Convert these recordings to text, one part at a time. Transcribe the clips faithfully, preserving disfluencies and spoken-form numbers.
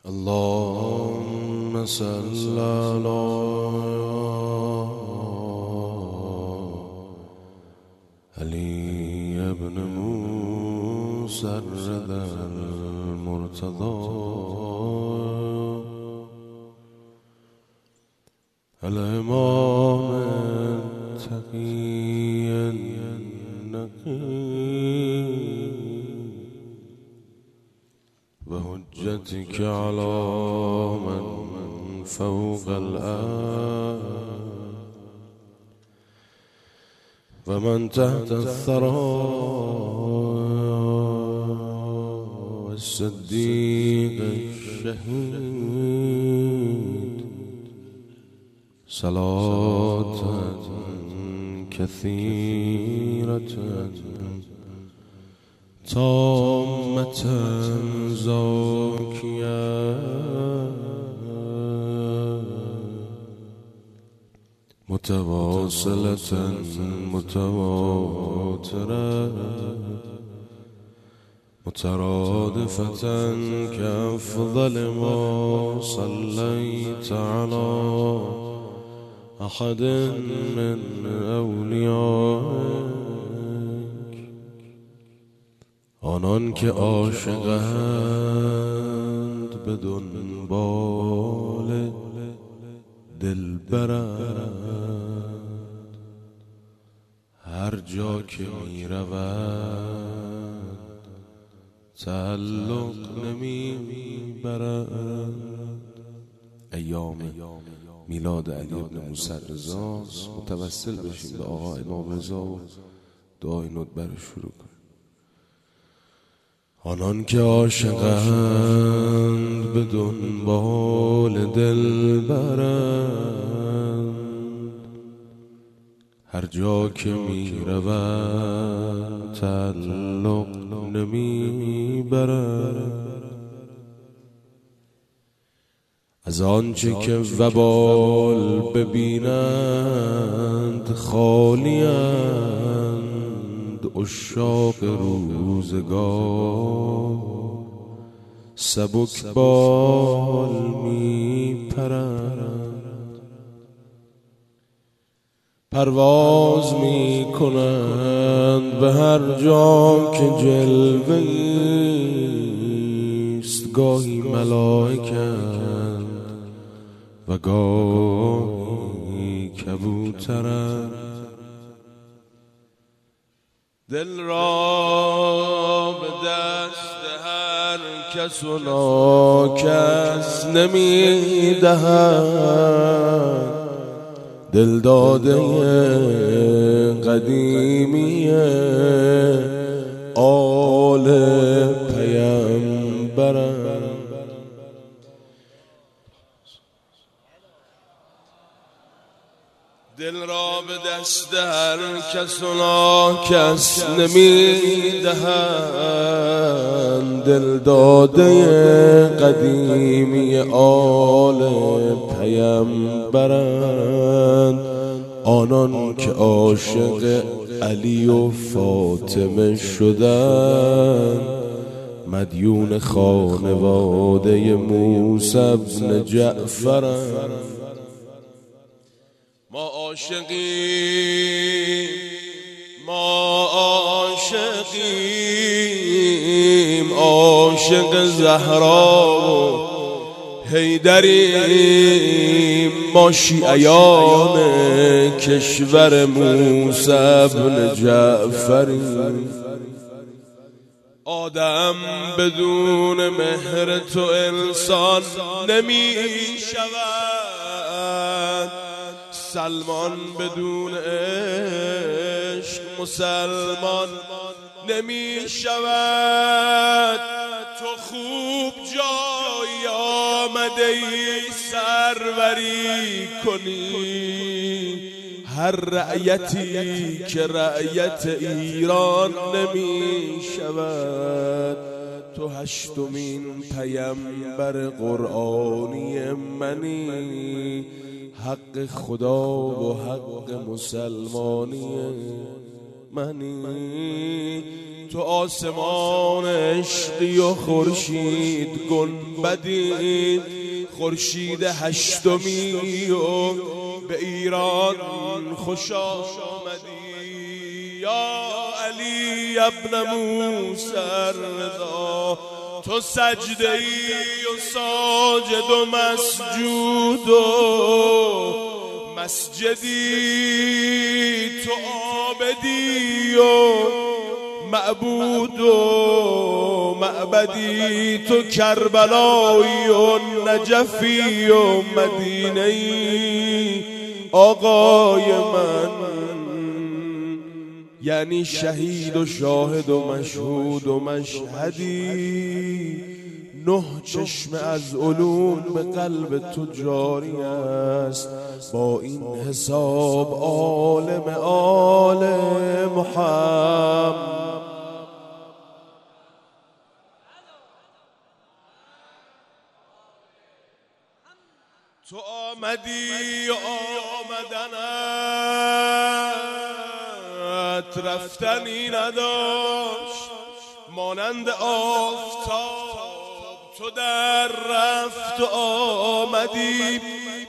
اللهم صل على علي بن موسى الرضا المرتضى الإمام التقي النقي وحجتك على من فوق الأرض ومن تحت الثرى والصديق الشهيد صلاة كثيرة تامة زاكية متواصلة متواترة مترادفة كأفضل ما صليت على أحد من أوليائك آنان که عاشقند به دنبال دلبرند هر جا که می روند تعلق نمی برند. ایام میلاد علی بن موسی الرضا، متوسل بشیم به آقا امام رضا و دعای ندبر شروع کنیم. آنان که عاشقند به دنبال دلبرند هر جا که می روند تعلق نمی برند. از آنچه که وبال ببینند خالیند عشاق روزگار سبک بال می پرند پرواز می کنند به هر جا که جلوه است، گاهی ملائکند و گاهی کبوترند. دل را به دست هر کس و ناکس نمی دهد، دل داده قدیمی آل پیامبرند. دل را به دست هر کس و ناکس نمی دهند، دل داده قدیمی آل پیامبرند. آنان که عاشق علی و فاطمه شدند مدیون خانواده موسی بن جعفرند. ما عاشقیم ما عاشقیم عاشق زهرا و حیدریم. ما شیعیان کشور موسی بن جعفریم. آدم بدون مهر تو انسان نمی شود، سلمان بدون عشق مسلمان نمی شود. تو خوب جای آمده ای سروری کنی هر رعیتی که رعیت ایران نمی شود. تو هشتمین پیامبر قرآنی منی، حق خدا و حق مسلمانی منی، تو آسمان عشقی و خورشید گنبدی، خورشید هشتمی و به ایران خوش آمدی. یا علی ابن موسی الرضا، تو سجده ای و ساجد و مسجود و مسجدی، تو عابدی و معبود و معبدی، تو کربلایی و نجفی و مدینه‌ای آقای من، یعنی شهید و شاهد و مشهود و مشهدی. نه چشم از علوم به قلب تو جاری است، با این حساب عالم آل محمد. تو آمدی و آمدنت رفتنی نداشت، مانند آفتاب تو در رفت و آمدی. ای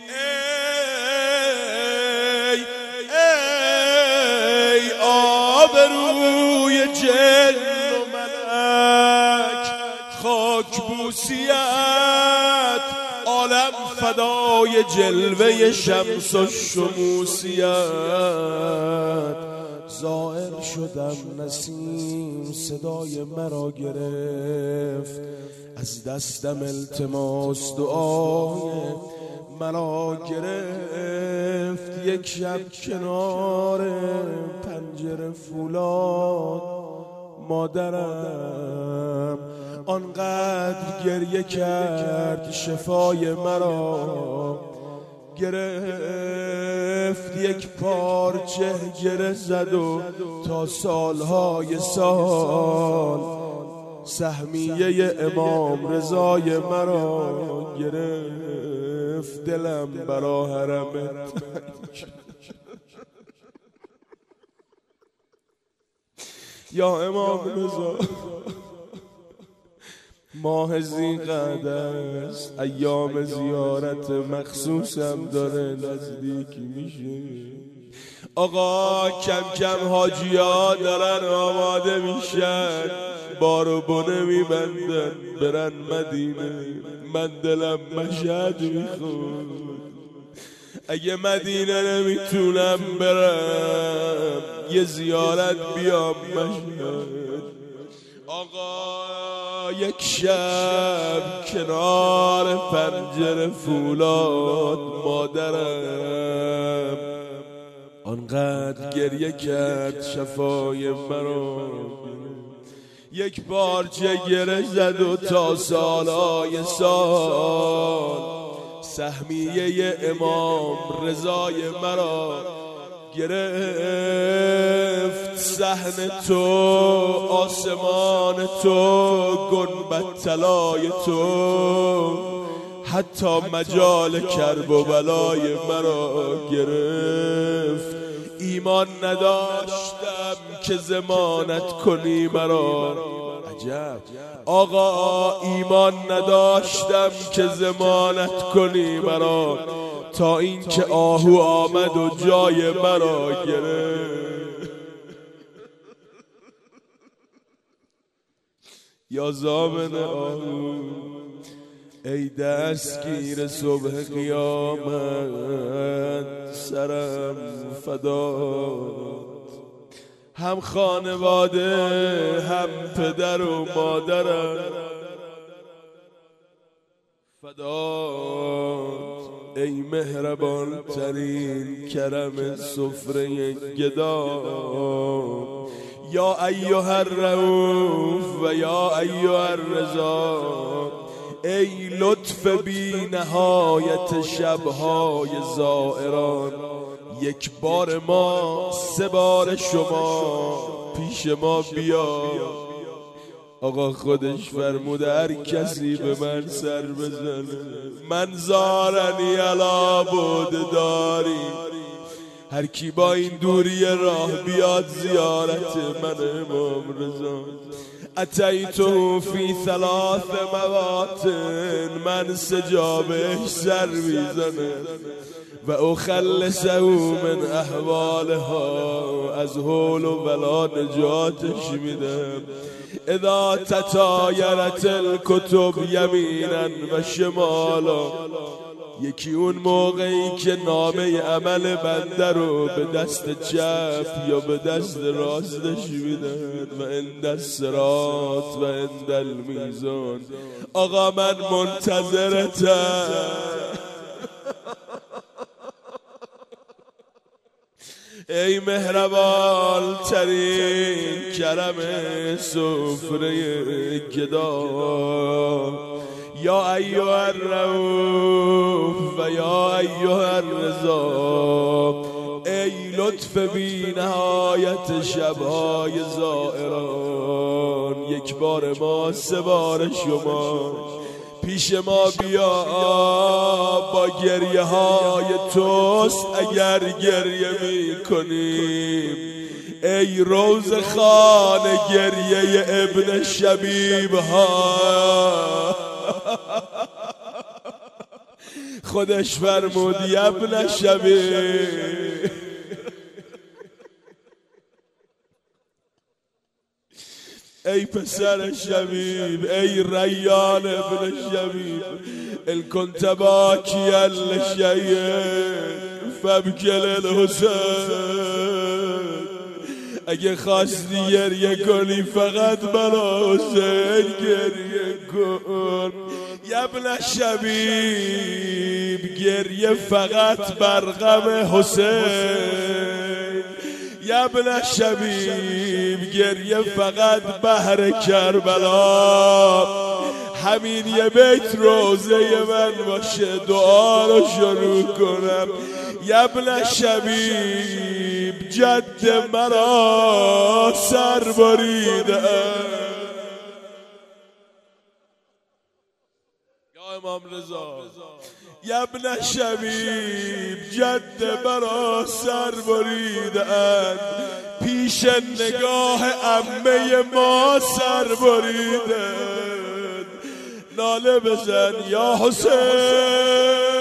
ای آبروی جن و ملک، خاک بوسیت عالم فدای جلوه شمس و شموسیت. زائر شدم نسیم صدای مرا گرفت، از دستم التماس دعای مرا گرفت. یک شب کنار پنجره فولاد مادرم آنقدر گریه کرد شفای مرا گرفت. یک پارچه گره زد و تا سالهای سال سهمیه امام رضای مرا گرفت. دلم برا حرمت یا امام رضا، ماه ذی‌قعده است، ایام زیارت مخصوصم داره نزدیک میشه. آقا کم کم حاجی‌ها دارن آماده میشن، بارو بونه میبندن برن مدینه. من دلم مشهد میخواد، اگه مدینه نمیتونم برم یه زیارت بیام مشهد. آقا یک شب کنار پنجره فولاد مادرم آنقدر گریه کرد شفای مرا، یک پارچه گره زد و تا سالهای سال سهمیه امام رضای مرا گرفت. صحن تو، آسمان تو، گنبد طلای تو، حتی مجال کرب و بلای مرا گرفت. ایمان نداشتم که ضمانت کنی مرا، عجب آقا ایمان نداشتم که ضمانت کنی مرا، تا اینکه آهو آمد و جای مرا گرفت. یا زامن آهو ای دستگیر صبح قیامت، سرم فدات، هم خانواده هم پدر و مادرم فدات. ای مهربان ترین کرم سفره گدا، یا ایها الرؤوف و یا ایها الرضا، ای لطف بی نهایت شبهای زائران، یک بار ما سه بار شما پیش ما بیا. آقا خودش فرموده هر کسی به من سر بزنه من زارنی علا بود داری، هر کی با این دوری راه بیاد زیارت من امام رضا. اتیتو فی ثلاث مواطن، من سجابش سر میزنه و اخلصه من احوالها، از حول و بلا نجاتش میدم. اذا تطایرت الکتب یمینا و شمالا، یکی اون موقعی که نامه عمل بنده رو به دست چپ یا به دست راستش میدن. و عند الصراط و عند المیزان. آقا من منتظرتم، ای مهربان ترین کرم سفره گدا. یا ایها الرؤوف و یا ایها الرضا، ای لطف بی نهایت شبهای زائران، یک بار ما سه بار شما پیش ما بیا، با گریه های توست اگر گریه می کنیم. ای روز خان گریه ابن شبیب ها، خودش فرمودی ابن شبیب. ای پسر شبیب، ای ریان ابن شبیب، ان کنت باکیا لشیء فابکل الحسین. اگه خواستی گریه کنی فقط برا حسین گریه کن. یا ابن شبیب، گریه فقط بر غم حسین. یا ابن شبیب، گریه فقط بهر کربلا. همین یه بیت روزه من باشه، دعا رو شروع کنم. یا ابن شبیب، جد مرا سر بریده. یا امام رضا، یا ابن شبیب، جد مرا سر بریدند، پیش نگاه عمه ما سر بریدند. ناله بزن یا حسین،